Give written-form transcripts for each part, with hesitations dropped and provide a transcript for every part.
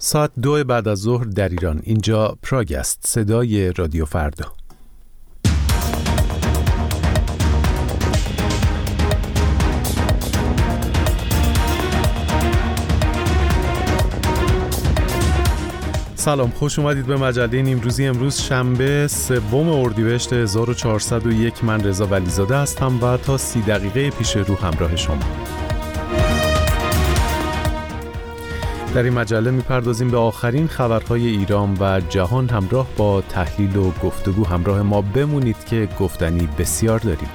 ساعت 2 بعد از ظهر در ایران. اینجا پراگ است، صدای رادیو فردا. سلام، خوش اومدید به مجله نیمروزی. امروز شنبه 3 اردیبهشت 1401. من رضا ولیزاده هستم و تا 30 دقیقه پیش رو همراه شما. در این مجله میپردازیم به آخرین خبرهای ایران و جهان. همراه با تحلیل و گفتگو همراه ما بمونید که گفتنی بسیار داریم.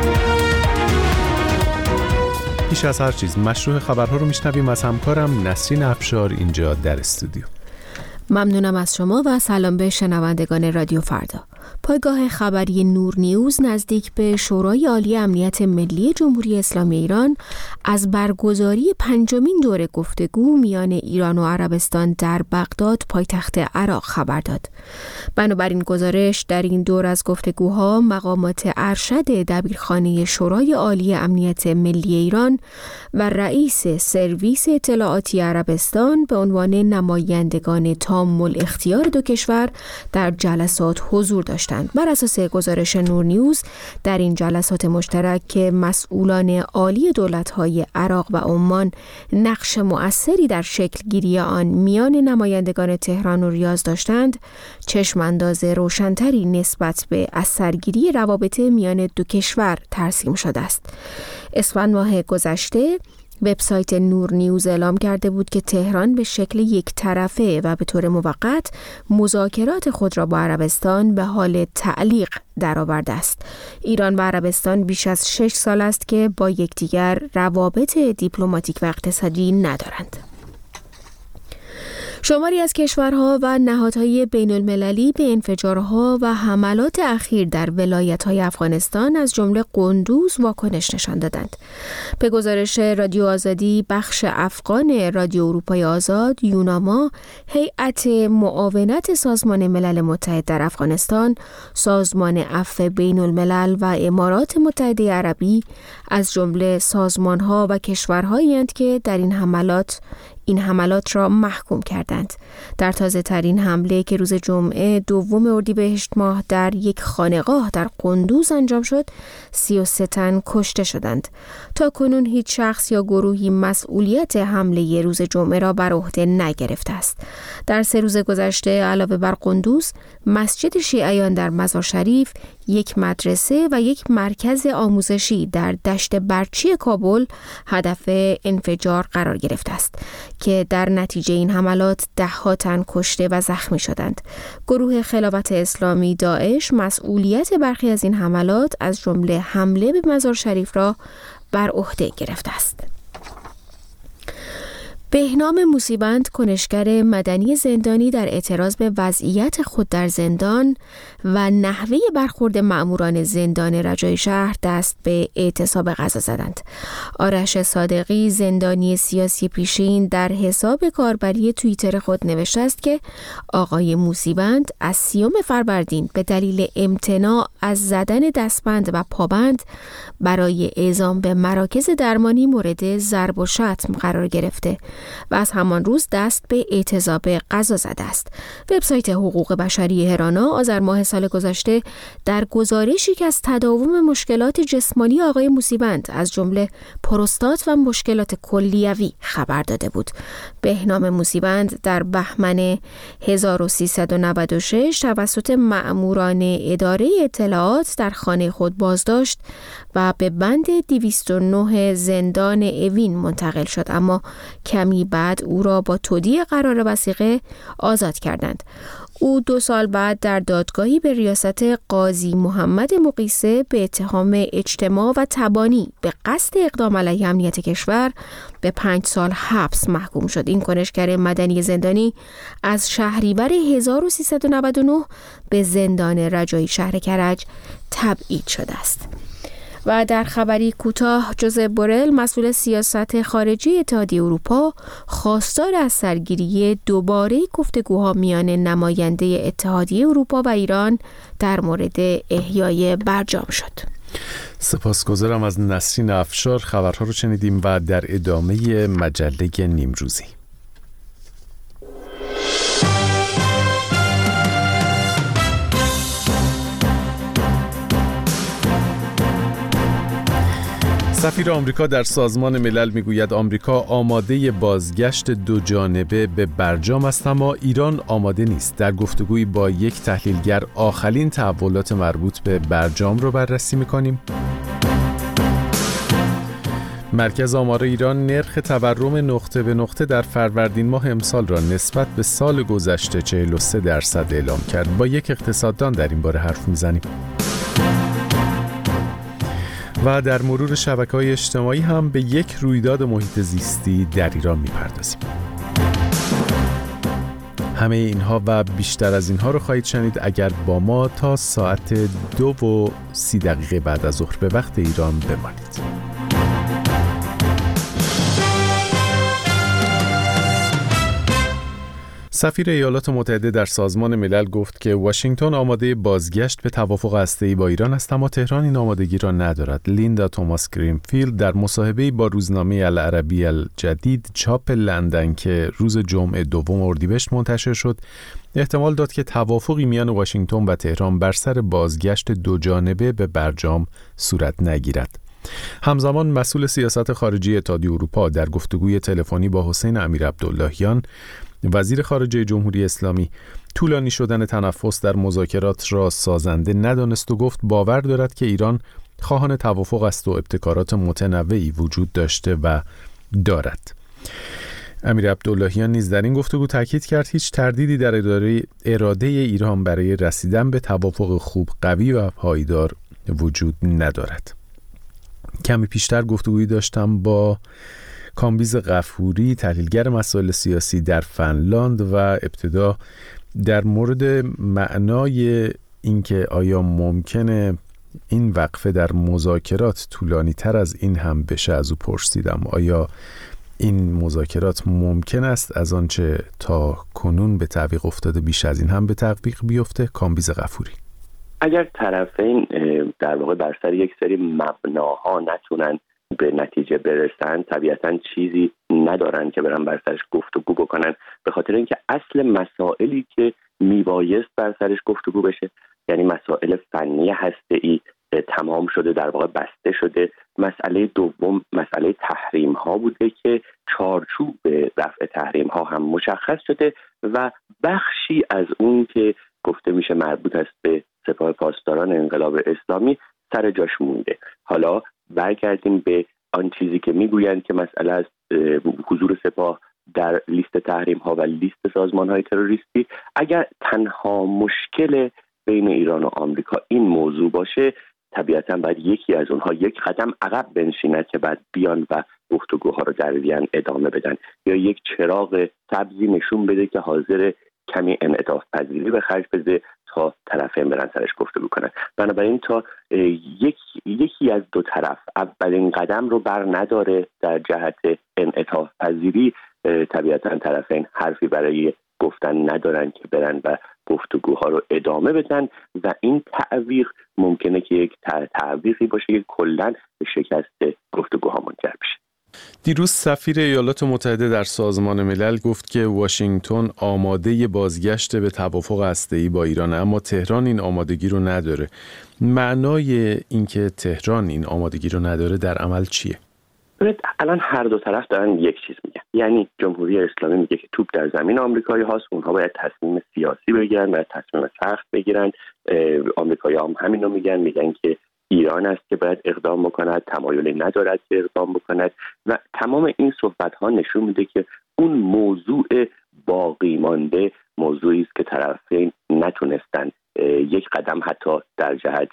پیش از هر چیز مشروع خبرها رو میشنویم از همکارم نسرین افشار اینجا در استودیو. ممنونم از شما و سلام به شنوندگان رادیو فردا. پایگاه خبری نور نیوز نزدیک به شورای عالی امنیت ملی جمهوری اسلامی ایران از برگزاری 5مین دور گفتگو میان ایران و عربستان در بغداد پایتخت عراق خبر داد. بنابراین گزارش در این دور از گفتگوها مقامات ارشد دبیرخانه شورای عالی امنیت ملی ایران و رئیس سرویس اطلاعاتی عربستان به عنوان نمایندگان تام الاختیار دو کشور در جلسات حضور داشتند. بر اساس گزارش نور نیوز در این جلسات مشترک که مسئولان عالی دولت‌های عراق و عمان نقش مؤثری در شکل گیری آن میان نمایندگان تهران و ریاض داشتند، چشمانداز روشنتری نسبت به اثرگیری روابط میان دو کشور ترسیم شده است. اسفند ماه گذشته وبسایت نور نیوز اعلام کرده بود که تهران به شکل یک طرفه و به طور موقت مذاکرات خود را با عربستان به حال تعلیق درآورده است. ایران و عربستان بیش از 6 سال است که با یکدیگر روابط دیپلماتیک و اقتصادی ندارند. شماری از کشورها و نهادهای بین المللی به انفجارها و حملات اخیر در ولایت‌های افغانستان از جمله قندوز واکنش نشان دادند. به گزارش رادیو آزادی، بخش افغان رادیو اروپای آزاد یوناما، هیئت معاونت سازمان ملل متحد در افغانستان، سازمان عفو بین الملل و امارات متحده عربی از جمله سازمان‌ها و کشورهایی اند که در این حملات را محکوم کردند. در تازه ترین حمله که روز جمعه 2 اردیبهشت ماه در یک خانقاه در قندوز انجام شد، 33 تن کشته شدند. تا کنون هیچ شخص یا گروهی مسئولیت حمله روز جمعه را بر عهده نگرفته است. در 3 روز گذشته علاوه بر قندوز، مسجد شیعیان در مزار شریف، یک مدرسه و یک مرکز آموزشی در دشت برچی کابل هدف انفجار قرار گرفته است که در نتیجه این حملات 10 تن کشته و زخمی شدند. گروه خلافت اسلامی داعش مسئولیت برخی از این حملات از جمله حمله به مزار شریف را بر عهده گرفته است. بهنام موسیبند، کنشگر مدنی زندانی، در اعتراض به وضعیت خود در زندان و نحوه برخورد مأموران زندان رجای شهر دست به اعتصاب غذا زدند. آرش صادقی، زندانی سیاسی پیشین، در حساب کاربری توییتر خود نوشته است که آقای موسیبند از 30 فروردین به دلیل امتناع از زدن دستبند و پابند برای اعزام به مراکز درمانی مورد ضرب و شتم قرار گرفته و از همان روز دست به اعتصاب غذا زده است. وبسایت حقوق بشری هرانا آذر ماه سال گذشته در گزارشی که از تداوم مشکلات جسمانی آقای موسیبند از جمله پروستات و مشکلات کلیوی خبر داده بود. بهنام موسیبند در بهمن 1396 توسط مأموران اداره اطلاعات در خانه خود بازداشت و به بند 209 زندان اوین منتقل شد، اما کمی بعد او را با تودیع قرار وثیقه آزاد کردند. او 2 سال بعد در دادگاهی به ریاست قاضی محمد مقیسه به اتهام اجتماع و تبانی به قصد اقدام علیه امنیت کشور به 5 سال حبس محکوم شد. این کنشگر مدنی زندانی از شهریور 1399 به زندان رجایی شهر کرج تبعید شده است. و در خبری کوتاه، جوزپ بورل، مسئول سیاست خارجی اتحادیه اروپا، خواستار از سرگیری دوباره گفتگوها میان نماینده اتحادیه اروپا و ایران در مورد احیای برجام شد. سپاسگزارم از نسرین افشار. خبرها رو شنیدیم و در ادامه مجله نیمروزی. سفیر آمریکا در سازمان ملل میگوید آمریکا آماده بازگشت دو جانبه به برجام است، اما ایران آماده نیست. در گفتگویی با یک تحلیلگر آخرین تحولات مربوط به برجام رو بررسی میکنیم. مرکز آمار ایران نرخ تورم نقطه به نقطه در فروردین ماه امسال را نسبت به سال گذشته 43% اعلام کرد. با یک اقتصاددان در این باره حرف میزنیم. و در مرور شبکه‌های اجتماعی هم به یک رویداد محیط زیستی در ایران میپردازیم. همه اینها و بیشتر از اینها رو خواهید شنید اگر با ما تا ساعت 2:30 بعد از ظهر به وقت ایران بمانید. سفیر ایالات متحده در سازمان ملل گفت که واشنگتن آماده بازگشت به توافق هسته‌ای با ایران است، اما تهران این آمادگی را ندارد. لیندا توماس گرینفیلد در مصاحبه‌ای با روزنامه العربی الجدید چاپ لندن که روز جمعه 2 اردیبهشت منتشر شد، احتمال داد که توافقی میان واشنگتن و تهران بر سر بازگشت دو جانبه به برجام صورت نگیرد. همزمان مسئول سیاست خارجی اتحادیه اروپا در گفتگوی تلفنی با حسین امیرعبداللهیان وزیر خارجه جمهوری اسلامی طولانی شدن تنفس در مذاکرات را سازنده ندانست و گفت باور دارد که ایران خواهان توافق است و ابتکارات متنوعی وجود داشته و دارد. امیرعبداللهیان نیز در این گفتگو تاکید کرد هیچ تردیدی در اراده ایران برای رسیدن به توافق خوب، قوی و پایدار وجود ندارد. کمی پیشتر گفتگویی داشتم با کامبیز غفوری، تحلیلگر مسائل سیاسی در فنلاند و ابتدا در مورد معنای اینکه آیا ممکنه این وقفه در مذاکرات طولانی تر از این هم بشه از او پرسیدم. آیا این مذاکرات ممکن است از آنچه تا کنون به تعویق افتاده بیش از این هم به تعویق بیفته؟ کامبیز غفوری: اگر طرفین در واقع بر سر یک سری مبناها نتونن به نتیجه برسن، طبیعتاً چیزی ندارن که برن بر سرش گفتگو بکنن، به خاطر اینکه اصل مسائلی که میبایست بر سرش گفتگو بشه، یعنی مسائل فنی هسته‌ای، تمام شده، در واقع بسته شده. مسئله دوم مسئله تحریم ها بوده که چارچوب رفع تحریم ها هم مشخص شده و بخشی از اون که گفته میشه مربوط است به سپاه پاسداران انقلاب اسلامی سر جاش مونده. حالا برگردیم به آن چیزی که میگویند که مسئله از حضور سپاه در لیست تحریم ها و لیست سازمان های تروریستی. اگر تنها مشکل بین ایران و آمریکا این موضوع باشه، طبیعتاً باید یکی از اونها یک قدم عقب بنشیند که بعد بیان و گفتگوها رو در وین ادامه بدن، یا یک چراغ سبزی نشون بده که حاضر کمی انعطاف پذیری به خرج بده تا طرفین برن سرش گفتگو کنن. بنابراین تا یکی از دو طرف اولین قدم رو بر نداره در جهت انعطاف پذیری، طبیعتاً طرفین حرفی برای گفتن ندارن که برن و گفتگوها رو ادامه بدن و این تعویق ممکنه که یک تعویقی باشه که کلاً به شکست گفتگوها منجر بشه. دیروز سفیر ایالات متحده در سازمان ملل گفت که واشنگتن آماده بازگشت به توافق هسته‌ای با ایران، اما تهران این آمادگی رو نداره. معنای اینکه تهران این آمادگی رو نداره در عمل چیه؟ الان هر دو طرف دارن یک چیز میگن، یعنی جمهوری اسلامی میگه که توپ در زمین آمریکایی هاست، اونها باید تصمیم سیاسی بگیرن، باید تصمیم سخت بگیرن. آمریکایی هم همین رو میگن که ایران است که باید اقدام بکند، تمایلی ندارد که اقدام بکند و تمام این صحبت ها نشون میده که اون موضوع باقی مانده موضوعی است که طرفین نتونستن یک قدم حتی در جهت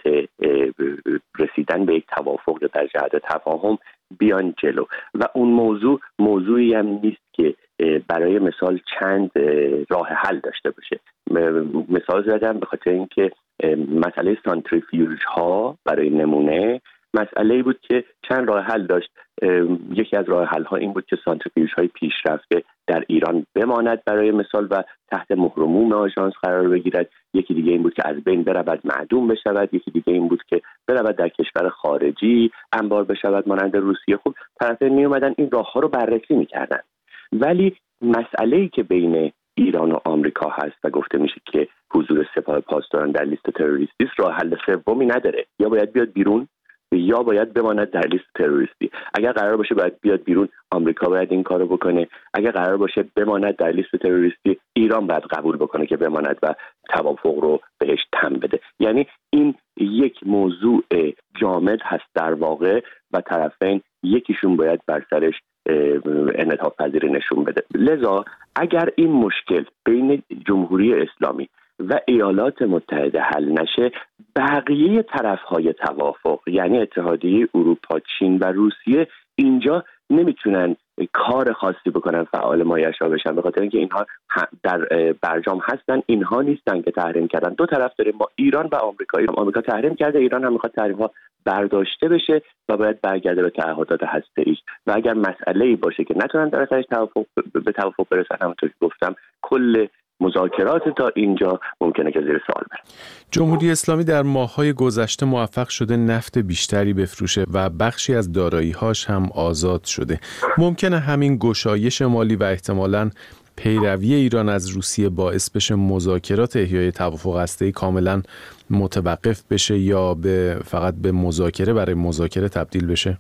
رسیدن به یک توافق یا در جهت تفاهم بیان جلو و اون موضوعی هم نیست که برای مثال چند راه حل داشته باشه. مثال زدم به خاطر اینکه مسئله سانتریفیوژ ها برای نمونه مسئله بود که چند راه حل داشت. یکی از راه حل ها این بود که سانتریفیوژ های پیشرفته در ایران بماند برای مثال و تحت مهر عموم آژانس قرار بگیرد. یکی دیگه این بود که از بین برود، معدوم بشود. یکی دیگه این بود که برود در کشور خارجی انبار بشود مانند روسیه. خب طرفین می اومدن این راه ها رو بررسی میکردن، ولی مسئله‌ای که بین ایران و آمریکا هست و گفته میشه که حضور سپاه پاسداران در لیست تروریستی راه حل سومی نداره. یا باید بیاد بیرون یا باید بماند در لیست تروریستی. اگر قرار باشه باید بیاد بیرون، آمریکا باید این کارو بکنه. اگر قرار باشه بماند در لیست تروریستی، ایران باید قبول بکنه که بماند و توافق رو بهش تم بده. یعنی این یک موضوع جامد هست در واقع و طرفین یکیشون باید بر سرش انعطاف پذیری نشون بده. لذا اگر این مشکل بین جمهوری اسلامی و ایالات متحده حل نشه، بقیه طرف‌های توافق یعنی اتحادیه اروپا، چین و روسیه اینجا نمیتونن کار خاصی بکنن، فعال مایشا بشن، به خاطر اینکه اینها در برجام هستن، اینها نیستن که تحریم کردن. دو طرف داریم، ما ایران و آمریکا. آمریکا تحریم کرده، ایران هم میخواد تحریم‌ها برداشته بشه و باید برگرده به تعهدات هسته‌ای. و اگر مسئله‌ای باشه که نتونن در سرش به توافق برسن، همونطور که گفتم کل مذاکرات تا اینجا ممکنه که زیر سوال بره. جمهوری اسلامی در ماه‌های گذشته موفق شده نفت بیشتری بفروشه و بخشی از دارایی‌هاش هم آزاد شده. ممکنه همین گشایش مالی و احتمالاً پیروی ایران از روسیه باعث بشه مذاکرات احیای توافق هسته‌ای کاملاً متوقف بشه یا فقط به مذاکره برای مذاکره تبدیل بشه؟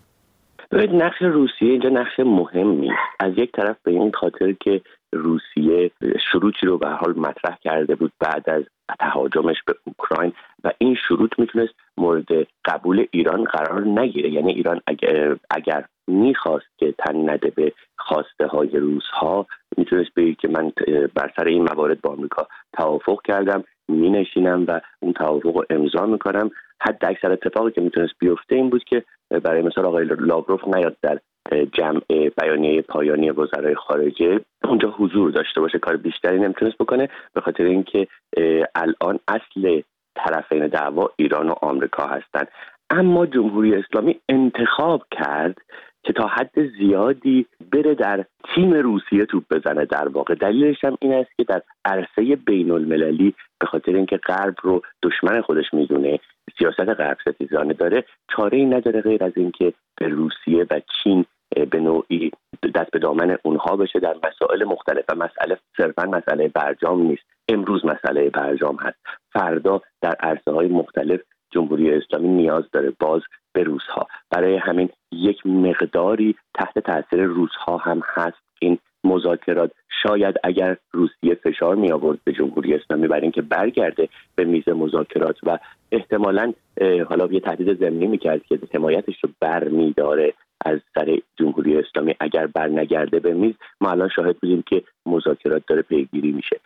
نقش روسیه اینجا نقش مهمی. از یک طرف به این خاطر که روسیه شروطی رو به حال مطرح کرده بود بعد از تهاجمش به اوکراین و این شروط میتونست مورد قبول ایران قرار نگیره. یعنی ایران اگر میخواست که تن نده به خواسته های روس‌ها، میتونست بگه که من بر سر این موارد با آمریکا توافق کردم، مینشینم و اون توافق رو امضا میکنم. حد اکثر اتفاقی که میتونست بیفته این بود که برای مثال آقای لاوروف نیاد در جمع بیانیه پایانی وزرای خارجه اونجا حضور داشته باشه، کار بیشتری نمیتونست بکنه، به خاطر اینکه الان اصل طرفین دعوا ایران و آمریکا هستند. اما جمهوری اسلامی انتخاب کرد که تا حد زیادی بره در تیم روسیه توپ بزنه. در واقع دلیلش هم این است که در عرصه بین المللی به خاطر اینکه غرب رو دشمن خودش میدونه، سیاست غرب ستیزانه داره، چاره‌ای نداره غیر از اینکه به روسیه و چین به نوعی دست به دامن اونها بشه در مسائل مختلف. و مسئله صرفا مسئله برجام نیست، امروز مسئله برجام هست، فردا در عرصه‌های مختلف جمهوری اسلامی نیاز داره باز به روس‌ها. برای همین یک مقداری تحت تاثیر روس‌ها هم هست این مذاکرات. شاید اگر روسیه فشار می آورد به جمهوری اسلامی برای اینکه برگرده به میز مذاکرات و احتمالاً حالا یه تهدید ضمنی می‌کرد که حمایتش رو برمی‌داره از سر جمهوری اسلامی، اگر برنگرده به میز، ما الان شاهد بودیم که مذاکرات داره پیگیری میشه.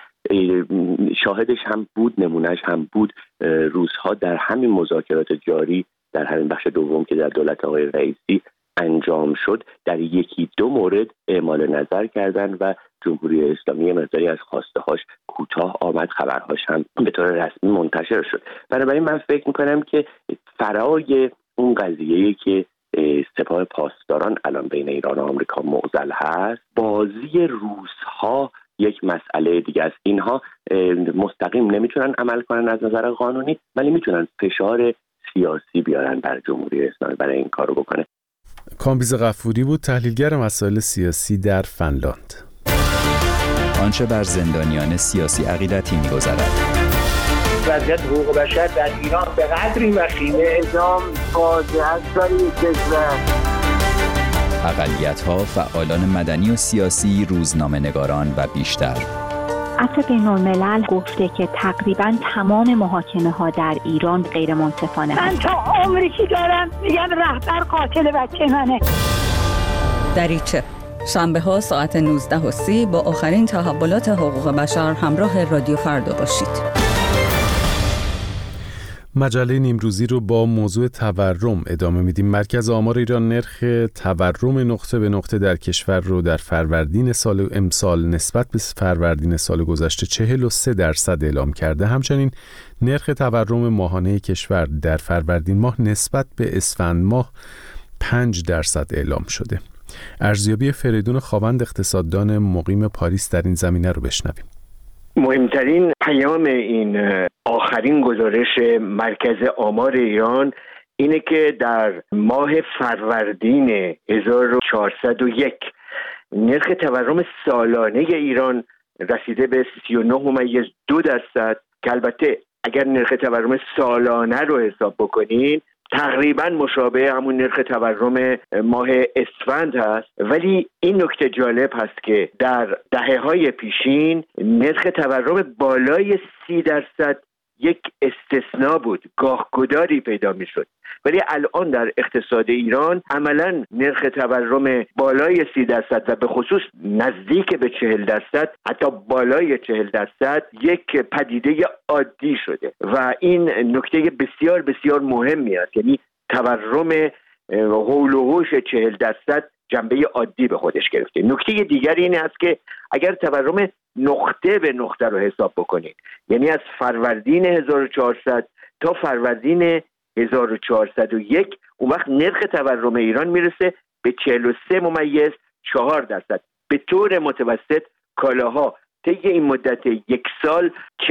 شاهدش هم بود، نمونهش هم بود. روس‌ها در همین مذاکرات جاری در همین بخش دوم که در دولت آقای رئیسی انجام شد در یکی دو مورد اعمال نظر کردن و جمهوری اسلامی مقداری از خواسته هاش کوتاه آمد، خبرهاش هم به طور رسمی منتشر شد. بنابراین من فکر میکنم که فرای اون قضیه‌ای که سپاه پاسداران الان بین ایران و آمریکا معضل هست، بازی روس‌ها یک مسئله دیگه است. اینها مستقیم نمیتونن عمل کنن از نظر قانونی، ولی میتونن فشار سیاسی بیارن بر جمهوری اسلامی برای این کارو بکنه. کامبیز غفوری بود، تحلیلگر مسائل سیاسی در فنلاند. آنچه بر زندانیان سیاسی عقیدتی می‌گذرد. وضعیت حقوق بشر در ایران به قدری وخیمه، اعدام فاجعه است برای کشور. اقلیت‌ها، فعالان مدنی و سیاسی، روزنامه‌نگاران و بیشتر. عفو بین‌الملل گفته که تقریباً تمام محاکمه‌ها در ایران غیر منصفانه من تا عمری که دارم میگم رهبر قاتل بچه منه. دریچه شنبه‌ها ساعت 19:30 با آخرین تحولات حقوق بشر همراه رادیو فردا باشید. مجله نیمروزی رو با موضوع تورم ادامه میدیم. مرکز آمار ایران نرخ تورم نقطه به نقطه در کشور رو در فروردین سال امسال نسبت به فروردین سال گذشته 43% اعلام کرده. همچنین نرخ تورم ماهانه کشور در فروردین ماه نسبت به اسفند ماه 5% اعلام شده. ارزیابی فریدون خاوند اقتصاددان مقیم پاریس در این زمینه رو بشنویم. مهمترین پیام این آخرین گزارش مرکز آمار ایران اینه که در ماه فروردین 1401 نرخ تورم سالانه ایران رسیده به 39.2%، که البته اگر نرخ تورم سالانه رو حساب بکنین تقریبا مشابه همون نرخ تورم ماه اسفند هست. ولی این نکته جالب هست که در دهه‌های پیشین نرخ تورم بالای 30% یک استثناء بود، گاهگداری پیدا می شد. ولی الان در اقتصاد ایران عملا نرخ تورم بالای 30% و به خصوص نزدیک به 40%، حتی بالای 40% یک پدیده عادی شده و این نکته بسیار بسیار مهمی است. یعنی تورم حول و حوش 40% جنبه عادی به خودش گرفته. نکته دیگر این است که اگر تورم نقطه به نقطه رو حساب بکنید، یعنی از فروردین 1400 تا فروردین 1401، اون وقت نرخ تورم ایران میرسه به 43.4%. به طور متوسط کالاها طی این مدت یک سال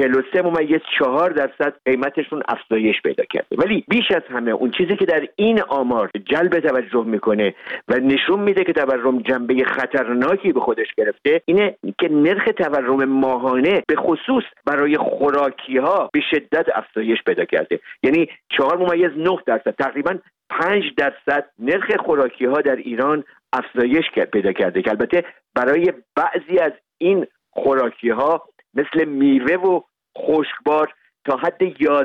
43.4% قیمتشون افزایش پیدا کرده. ولی بیش از همه اون چیزی که در این آمار جلب توجه میکنه و نشون میده که تورم جنبه خطرناکی به خودش گرفته، اینه که نرخ تورم ماهانه به خصوص برای خوراکی ها به شدت افزایش پیدا کرده. یعنی 4.9%، تقریبا 5% نرخ خوراکی ها در ایران افزایش پیدا کرده که البته برای بعضی از این خوراکی ها مثل میوه و خشکبار تا حد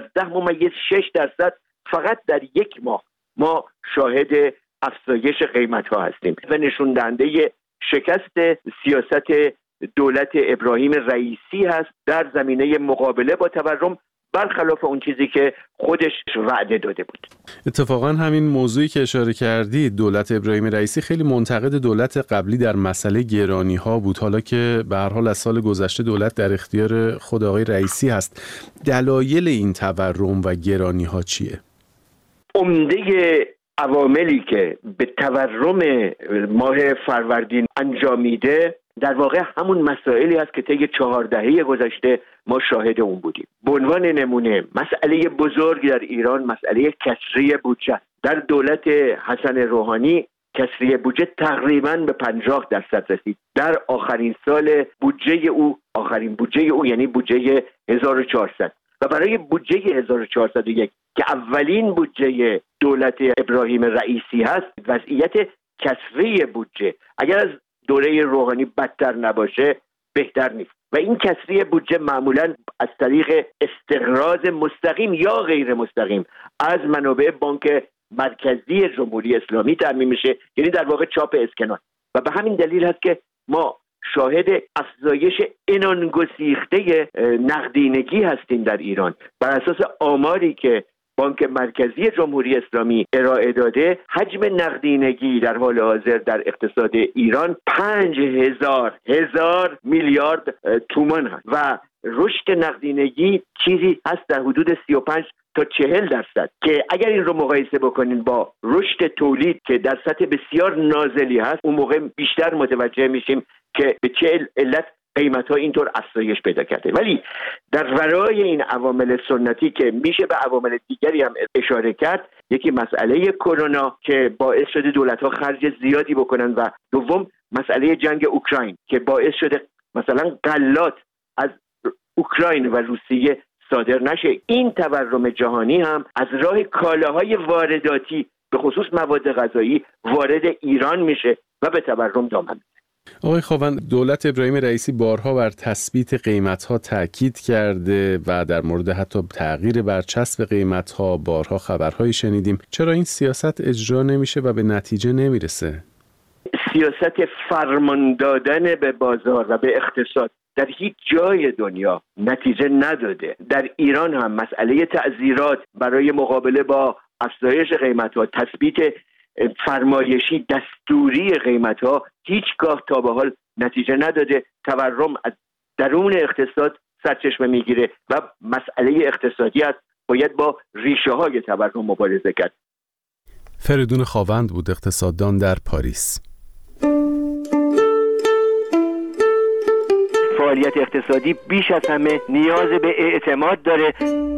11.6% فقط در یک ماه ما شاهد افزایش قیمت ها هستیم و نشون دهنده شکست سیاست دولت ابراهیم رئیسی هست در زمینه مقابله با تورم، برخلاف اون چیزی که خودش وعده داده بود. اتفاقا همین موضوعی که اشاره کردی، دولت ابراهیم رئیسی خیلی منتقد دولت قبلی در مسئله گرانی ها بود، حالا که به هر حال از سال گذشته دولت در اختیار خود آقای رئیسی هست. دلایل این تورم و گرانی ها چیه؟ عمده عواملی که به تورم ماه فروردین انجامیده در واقع همون مسائلی هست که طی 4 دهه گذشته ما شاهد اون بودیم. به عنوان نمونه مسئله بزرگ در ایران مسئله کسری بودجه. در دولت حسن روحانی کسری بودجه تقریباً به 50% رسید. در آخرین سال بودجه او، آخرین بودجه او یعنی بودجه 1400 و برای بودجه 1401 که اولین بودجه دولت ابراهیم رئیسی هست، وضعیت کسری بودجه اگر از دوره روحانی بدتر نباشه بهتر نیست و این کسری بودجه معمولاً از طریق استقراض مستقیم یا غیر مستقیم از منابع بانک مرکزی جمهوری اسلامی تامین میشه، یعنی در واقع چاپ اسکناس. و به همین دلیل هست که ما شاهد افزایش عنان‌گسیخته نقدینگی هستیم در ایران. بر اساس آماری که بانک مرکزی جمهوری اسلامی ارائه داده، حجم نقدینگی در حال حاضر در اقتصاد ایران 5000 میلیارد تومان هست و رشد نقدینگی چیزی هست در حدود 35 تا 40% که اگر این رو مقایسه بکنین با رشد تولید که در سطح بسیار نازلی هست، اون موقع بیشتر متوجه میشیم که به چه علت قیمت‌ها اینطور افزایش پیدا کرده. ولی در ورای این عوامل سنتی که میشه به عوامل دیگری هم اشاره کرد، یکی مسئله کرونا که باعث شده دولت‌ها خرج زیادی بکنن و دوم مسئله جنگ اوکراین که باعث شده مثلا غلات از اوکراین و روسیه صادر نشه. این تورم جهانی هم از راه کالاهای وارداتی به خصوص مواد غذایی وارد ایران میشه و به تورم دامن میزنه. آقای خاوند، دولت ابراهیم رئیسی بارها بر تثبیت قیمت‌ها تاکید کرده و در مورد حتی تغییر برچسب قیمت‌ها بارها خبرهایی شنیدیم. چرا این سیاست اجرا نمیشه و به نتیجه نمیرسه؟ سیاست فرمان دادن به بازار و به اقتصاد در هیچ جای دنیا نتیجه نداده. در ایران هم مسئله تعزیرات برای مقابله با افزایش قیمت‌ها، تثبیت فرمایشی دستوری قیمت‌ها هیچگاه تا به حال نتیجه نداده. تورم از درون اقتصاد سرچشمه میگیره و مسئله اقتصادی است، باید با ریشه‌های تورم مبارزه کرد. فریدون خاوند بود، اقتصاددان در پاریس. فعالیت اقتصادی بیش از همه نیاز به اعتماد داره.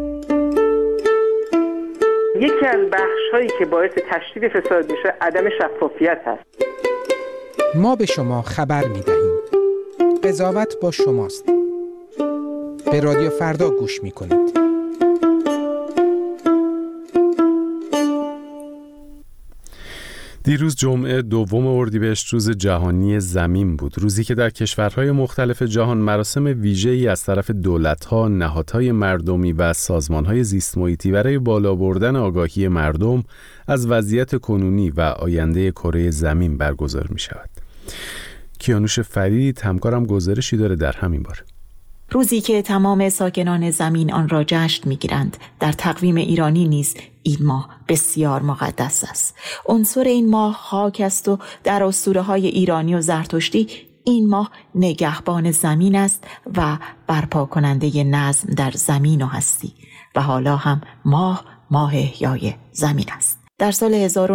یکی از بخش‌هایی که باعث تشدید فساد میشه عدم شفافیت هست. ما به شما خبر میدهیم. قضاوت با شماست. به رادیو فردا گوش میکنید. دیروز جمعه 2 اردیبهشت روز جهانی زمین بود، روزی که در کشورهای مختلف جهان مراسم ویژه‌ای از طرف دولت‌ها، نهادهای مردمی و سازمان‌های زیست محیطی برای بالا بردن آگاهی مردم از وضعیت کنونی و آینده کره زمین برگزار می‌شود. کیانوش فرید همکارم گزارشی داره در همین باره. روزی که تمام ساکنان زمین آن را جشن می‌گیرند، در تقویم ایرانی نیز این ماه بسیار مقدس است. عنصر این ماه خاک است و در اسطوره‌های ایرانی و زرتشتی این ماه نگهبان زمین است و برپا کننده نظم در زمین و هستی و حالا هم ماه احیای زمین است. در سال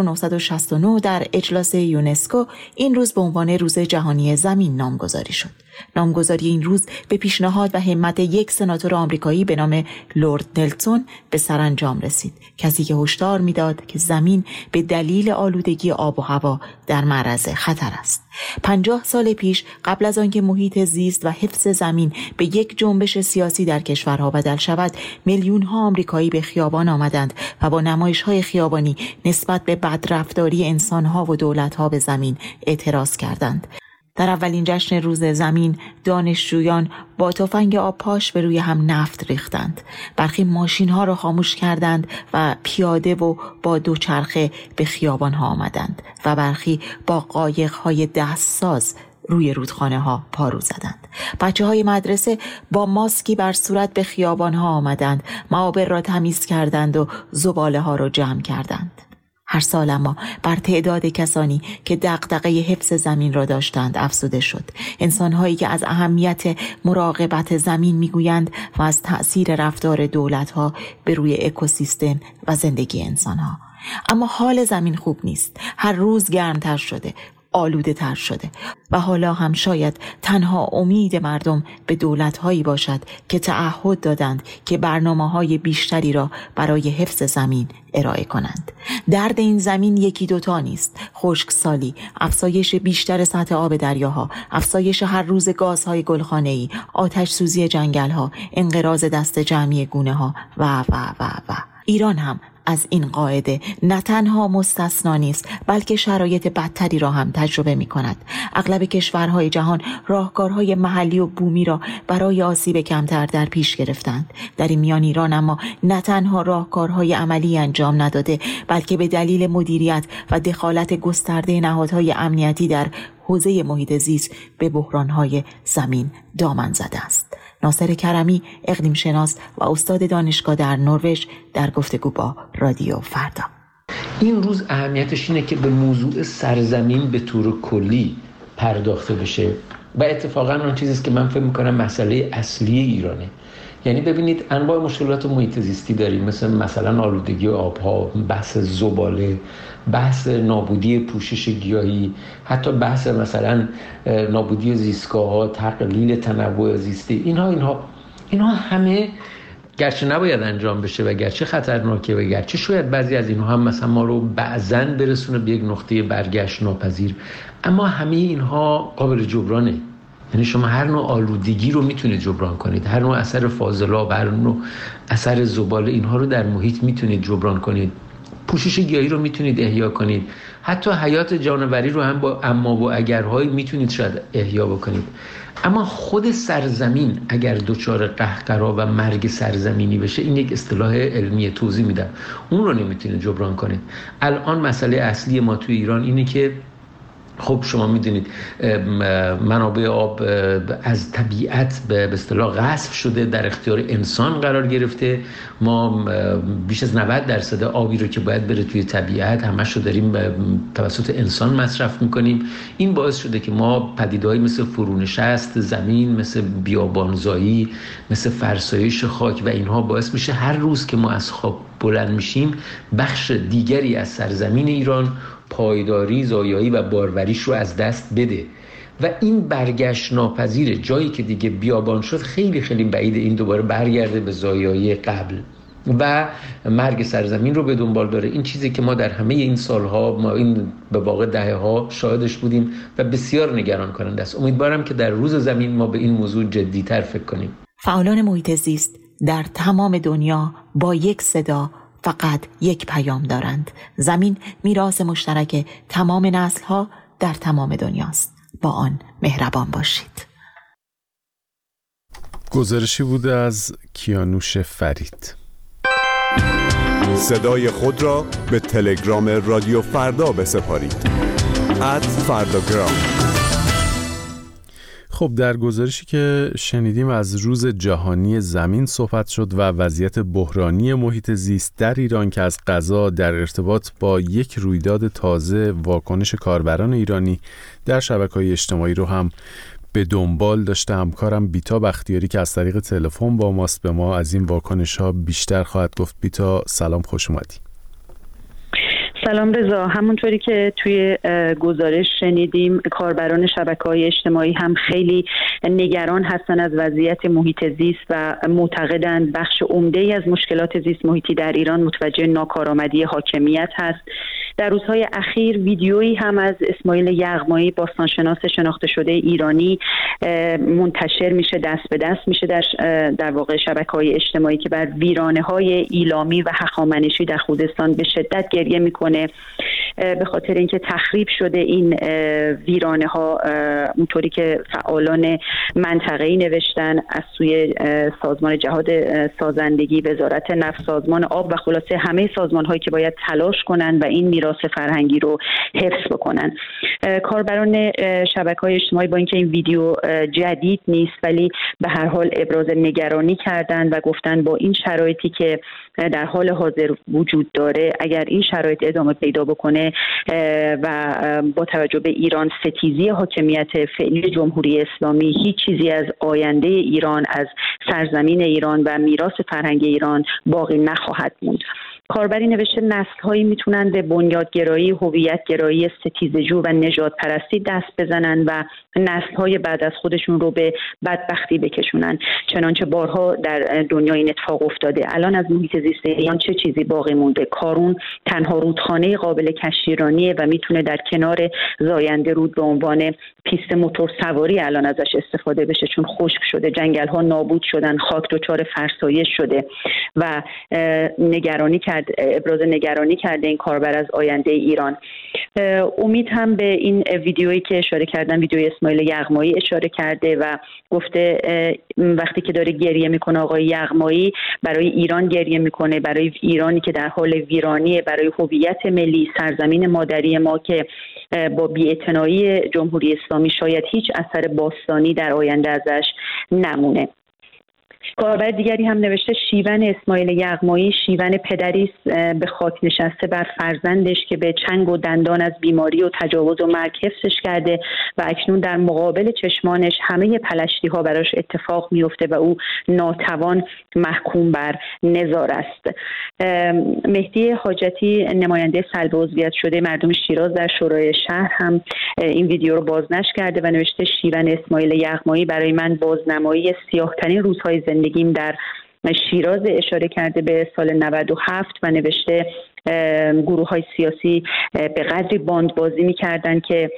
1969 در اجلاس یونسکو این روز به عنوان روز جهانی زمین نامگذاری شد. نامگذاری این روز به پیشنهاد و همت یک سناتور آمریکایی به نام لورد نلسون به سرانجام رسید، کسی که هشدار می‌داد که زمین به دلیل آلودگی آب و هوا در معرض خطر است. 50 سال پیش، قبل از آنکه محیط زیست و حفظ زمین به یک جنبش سیاسی در کشورها بدل شود، میلیون‌ها آمریکایی به خیابان آمدند و با نمایش‌های خیابانی نسبت به بدرفتاری انسان‌ها و دولت‌ها به زمین اعتراض کردند. در اولین جشن روز زمین، دانشجویان با تفنگ آب پاش به روی هم نفت ریختند. برخی ماشین‌ها را خاموش کردند و پیاده و با دوچرخه به خیابان‌ها آمدند و برخی با قایق‌های دستساز روی رودخانه‌ها پارو زدند. بچه‌های مدرسه با ماسکی بر صورت به خیابان‌ها آمدند، معابر را تمیز کردند و زباله‌ها را جمع کردند. هر سال اما بر تعداد کسانی که دغدغه حفظ زمین را داشتند افزوده شد. انسان‌هایی که از اهمیت مراقبت زمین می‌گویند و از تأثیر رفتار دولت‌ها به روی اکوسیستم و زندگی انسان‌ها. اما حال زمین خوب نیست. هر روز گرمتر شده، آلوده تر شده و حالا هم شاید تنها امید مردم به دولت‌هایی باشد که تعهد دادند که برنامه‌های بیشتری را برای حفظ زمین ارائه کنند. درد این زمین یکی دوتا نیست. خشکسالی، افزایش بیشتر سطح آب دریاها، افزایش هر روز گازهای گلخانه‌ای، آتش سوزی جنگل‌ها، انقراض دست جمعی گونه‌ها و. ایران هم از این قاعده نه تنها مستثنا نیست، بلکه شرایط بدتری را هم تجربه می کند. اغلب کشورهای جهان راهکارهای محلی و بومی را برای آسیب کمتر در پیش گرفتند. در این میان ایران اما نه تنها راهکارهای عملی انجام نداده، بلکه به دلیل مدیریت و دخالت گسترده نهادهای امنیتی در حوزه محیط زیست به بحرانهای زمین دامن زده است. ناصر کرمی، اقلیم شناس و استاد دانشگاه در نروژ، در گفتگو با رادیو فردا. این روز اهمیتش اینه که به موضوع سرزمین به طور کلی پرداخته بشه و اتفاقا اون چیزیست که من فکر می‌کنم مسئله اصلی ایرانه. یعنی ببینید انواع مشکلات محیط زیستی داریم، مثلا آلودگی آب‌ها، بحث زباله، بحث نابودی پوشش گیاهی، حتی بحث مثلا نابودی زیستگاه‌ها، تقلیل تنوع زیستی. اینها همه گرچه نباید انجام بشه و گرچه خطرناکه و گرچه شاید بعضی از اینها هم مثلا ما رو بعضاً برسونه به یک نقطه برگشت ناپذیر، اما همه اینها قابل جبرانه. یعنی شما هر نوع آلودگی رو میتونید جبران کنید، هر نوع اثر فاضلاب، هر نوع اثر زباله، اینها رو در محیط میتونید جبران کنید. پوشش گیاهی رو میتونید احیا کنید، حتی حیات جانوری رو هم با اما و اگرهایی میتونید شاید احیا بکنید. اما خود سرزمین اگر دچار قهقرا و مرگ سرزمینی بشه، این یک اصطلاح علمی توضیح میدم، اون رو نمیتونید جبران کنید. الان مسئله اصلی ما توی ایران اینه که خب شما میدونید منابع آب از طبیعت به اصطلاح غصب شده، در اختیار انسان قرار گرفته. ما بیش از 90% آبی رو که باید بره توی طبیعت همش رو داریم توسط انسان مصرف میکنیم. این باعث شده که ما پدیده‌ای مثل فرونشست زمین، مثل بیابانزایی، مثل فرسایش خاک و اینها باعث میشه هر روز که ما از خواب بلند میشیم بخش دیگری از سرزمین ایران پایداری، زایایی و باروریش رو از دست بده و این برگشت ناپذیره. جایی که دیگه بیابان شد خیلی خیلی بعیده این دوباره برگرده به زایایی قبل و مرگ سرزمین رو به دنبال داره. این چیزی که ما در همه این سالها، ما این به واقع دهه‌ها شاهدش بودیم و بسیار نگران کننده است. امیدوارم که در روز زمین ما به این موضوع جدی‌تر فکر کنیم. فعالان محیط زیست در تمام دنیا با یک صدا فقط یک پیام دارند: زمین میراث مشترک تمام نسل‌ها در تمام دنیاست. با آن مهربان باشید. گزارشی بوده از کیانوش فرید. صدای خود را به تلگرام رادیو فردا بسپارید. @فرداگرام. خب در گزارشی که شنیدیم از روز جهانی زمین صحبت شد و وضعیت بحرانی محیط زیست در ایران که از قضا در ارتباط با یک رویداد تازه واکنش کاربران ایرانی در شبکه‌های اجتماعی رو هم به دنبال داشته. همکارم بیتا بختیاری که از طریق تلفن با ماست به ما از این واکنش‌ها بیشتر خواهد گفت. بیتا سلام، خوش اومدی. سلام رضا. همونطوری که توی گزارش شنیدیم کاربران شبکه‌های اجتماعی هم خیلی نگران هستن از وضعیت محیط زیست و معتقدند بخش عمده‌ای از مشکلات زیست محیطی در ایران متوجه ناکارآمدی حاکمیت هست. در روزهای اخیر ویدیویی هم از اسماعیل یغمایی باستانشناس شناخته شده ایرانی منتشر میشه، دست به دست میشه در واقع شبکه‌های اجتماعی که بر ویرانه‌های ایلامی و هخامنشی در خوزستان به شدت گریه میکنه به خاطر اینکه تخریب شده این ویرانه‌ها اونطوری که فعالان منطقه‌ای نوشتن از سوی سازمان جهاد سازندگی، وزارت نفت، سازمان آب و خلاصه همه سازمان‌هایی که باید تلاش کنن و این میراث فرهنگی رو حفظ بکنن. کاربران شبکه‌های اجتماعی با اینکه این ویدیو جدید نیست ولی به هر حال ابراز نگرانی کردن و گفتن با این شرایطی که در حال حاضر وجود داره اگر این شرایط ادامه پیدا بکنه و با توجه به ایران ستیزی حاکمیت فعلی جمهوری اسلامی هیچ چیزی از آینده ایران، از سرزمین ایران و میراث فرهنگ ایران باقی نخواهد موند. کاربری نوشته نسل‌هایی میتونن به بنیادگرایی، هویت‌گرایی، ستیزه‌جو و نژاد پرستی دست بزنن و نسل‌های بعد از خودشون رو به بدبختی بکشونن. چنانچه بارها در دنیا این اتفاق افتاده. الان از محیط زیست ایران چه چیزی باقی مونده؟ کارون تنها رودخانه قابل کشتیرانیه و میتونه در کنار زاینده رود به عنوان پیست موتور سواری الان ازش استفاده بشه چون خشک شده، جنگل‌ها نابود شدن، خاک دچار فرسایش شده و ابراز نگرانی کرده این کاربر از آینده ایران. امید هم به این ویدیویی که اشاره کردن، ویدیوی اسماعیل یغمایی اشاره کرده و گفته وقتی که داره گریه میکنه آقای یغمایی برای ایران گریه میکنه، برای ایرانی که در حال ویرانیه، برای هویت ملی، سرزمین مادری ما که با بی‌اعتنایی جمهوری اسلامی شاید هیچ اثر باستانی در آینده ازش نمونه. کاربر دیگری هم نوشته شیون اسماعیل یغمایی شیون پدری به خاک نشسته بر فرزندش که به چنگ و دندان از بیماری و تجاوز و مرگ حفظش کرده و اکنون در مقابل چشمانش همه پلشتی ها براش اتفاق میفته و او ناتوان محکوم بر نزار است. مهدی حاجتی نماینده سلب عضویت شده مردم شیراز در شورای شهر هم این ویدیو رو بازنشر کرده و نوشته شیون اسماعیل یغمایی برای من بازنمایی سیاه‌ترین روزهای زندگیم در شیراز، اشاره کرده به سال 97 و نوشته گروه‌های سیاسی به قدری باندبازی می‌کردن که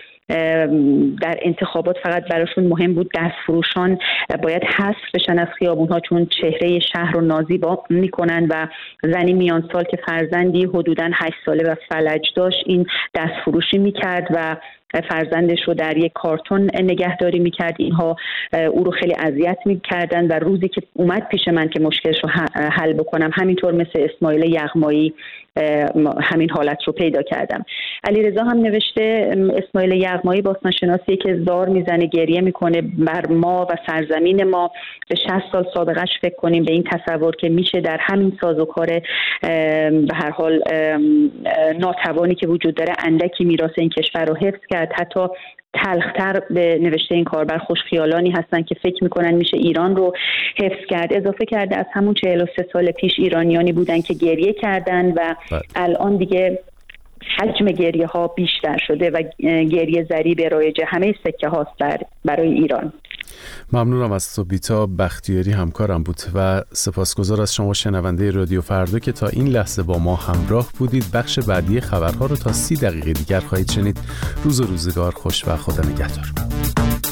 در انتخابات فقط براشون مهم بود دستفروشان باید حذف بشن از خیابون‌ها چون چهره شهر رو نازیبا میکنن و زنی میان سال که فرزندی حدوداً 8 ساله و فلج داشت این دستفروشی میکرد و فرزندش رو در یک کارتون نگهداری میکرد. اینها او رو خیلی اذیت میکردن و روزی که اومد پیش من که مشکلش رو حل بکنم همینطور مثل اسماعیل یغمایی همین حالت رو پیدا کردم. علیرضا هم نوشته اسماعیل یغمایی باستانشناسیه که زار میزنه، گریه میکنه بر ما و سرزمین ما. به 60 سال سابقش فکر کنیم، به این تصور که میشه در همین سازوکار به هر حال ناتوانی که وجود داره اندکی میراث این کشور رو حفظ کرد. حتی تلختر به نوشته این کاربر خوشخیالانی هستن که فکر میکنن میشه ایران رو حفظ کرد. اضافه کرده از همون 43 سال پیش ایرانیانی بودن که گریه کردن و الان دیگه حجم گریه ها بیشتر شده و گریه زری به رایج همه سکه هاست برای ایران. ممنونم از تو بیتا بختیاری، همکارم بود و سپاسگزار از شما شنونده رادیو فردا که تا این لحظه با ما همراه بودید. بخش بعدی خبرها رو تا 30 دقیقه دیگر خواهید شنید. روز و روزگار خوش و خدا نگهدار.